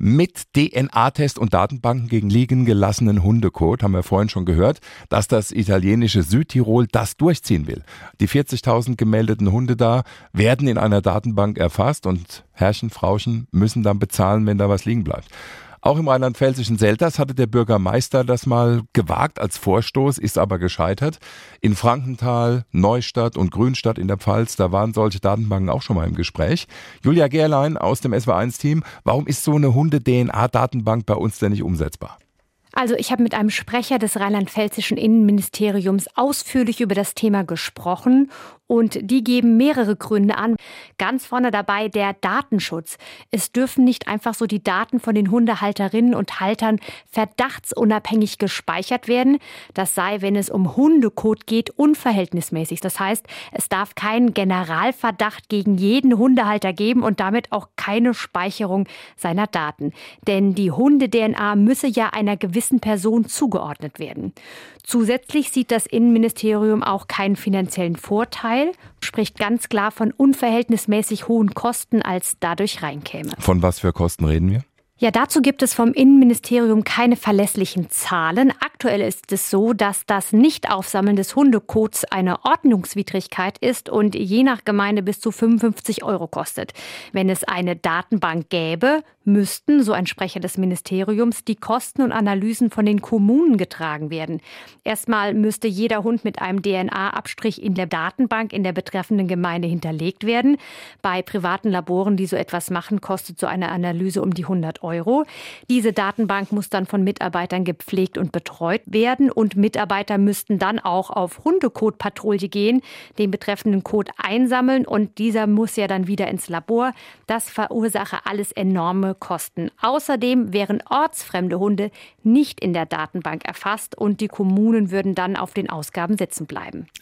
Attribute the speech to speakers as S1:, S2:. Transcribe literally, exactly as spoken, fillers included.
S1: mit D N A-Test und Datenbanken gegen liegen gelassenen Hundekot. Haben wir vorhin schon gehört, dass das italienische Südtirol das durchziehen will. Die vierzigtausend gemeldeten Hunde da werden in einer Datenbank erfasst und Herrchen, Frauchen müssen dann bezahlen, wenn da was liegen bleibt. Auch im rheinland-pfälzischen Selters hatte der Bürgermeister das mal gewagt als Vorstoß, ist aber gescheitert. In Frankenthal, Neustadt und Grünstadt in der Pfalz, da waren solche Datenbanken auch schon mal im Gespräch. Julia Gerlein aus dem S W eins Team, warum ist so eine Hunde-D N A-Datenbank bei uns denn nicht umsetzbar?
S2: Also ich habe mit einem Sprecher des rheinland-pfälzischen Innenministeriums ausführlich über das Thema gesprochen und die geben mehrere Gründe an. Ganz vorne dabei der Datenschutz. Es dürfen nicht einfach so die Daten von den Hundehalterinnen und Haltern verdachtsunabhängig gespeichert werden. Das sei, wenn es um Hundekot geht, unverhältnismäßig. Das heißt, es darf keinen Generalverdacht gegen jeden Hundehalter geben und damit auch keine Speicherung seiner Daten. Denn die Hunde-D N A müsse ja einer gewissen Person zugeordnet werden. Zusätzlich sieht das Innenministerium auch keinen finanziellen Vorteil, spricht ganz klar von unverhältnismäßig hohen Kosten, als dadurch reinkäme.
S1: Von was für Kosten reden wir?
S2: Ja, dazu gibt es vom Innenministerium keine verlässlichen Zahlen. Aktuell ist es so, dass das Nichtaufsammeln des Hundekots eine Ordnungswidrigkeit ist und je nach Gemeinde bis zu fünfundfünfzig Euro kostet. Wenn es eine Datenbank gäbe, müssten, so ein Sprecher des Ministeriums, die Kosten und Analysen von den Kommunen getragen werden. Erstmal müsste jeder Hund mit einem D N A-Abstrich in der Datenbank in der betreffenden Gemeinde hinterlegt werden. Bei privaten Laboren, die so etwas machen, kostet so eine Analyse um die hundert Euro. Diese Datenbank muss dann von Mitarbeitern gepflegt und betreut werden und Mitarbeiter müssten dann auch auf Hundekotpatrouille gehen, den betreffenden Kot einsammeln und dieser muss ja dann wieder ins Labor. Das verursache alles enorme Kosten. Außerdem wären ortsfremde Hunde nicht in der Datenbank erfasst und die Kommunen würden dann auf den Ausgaben sitzen bleiben.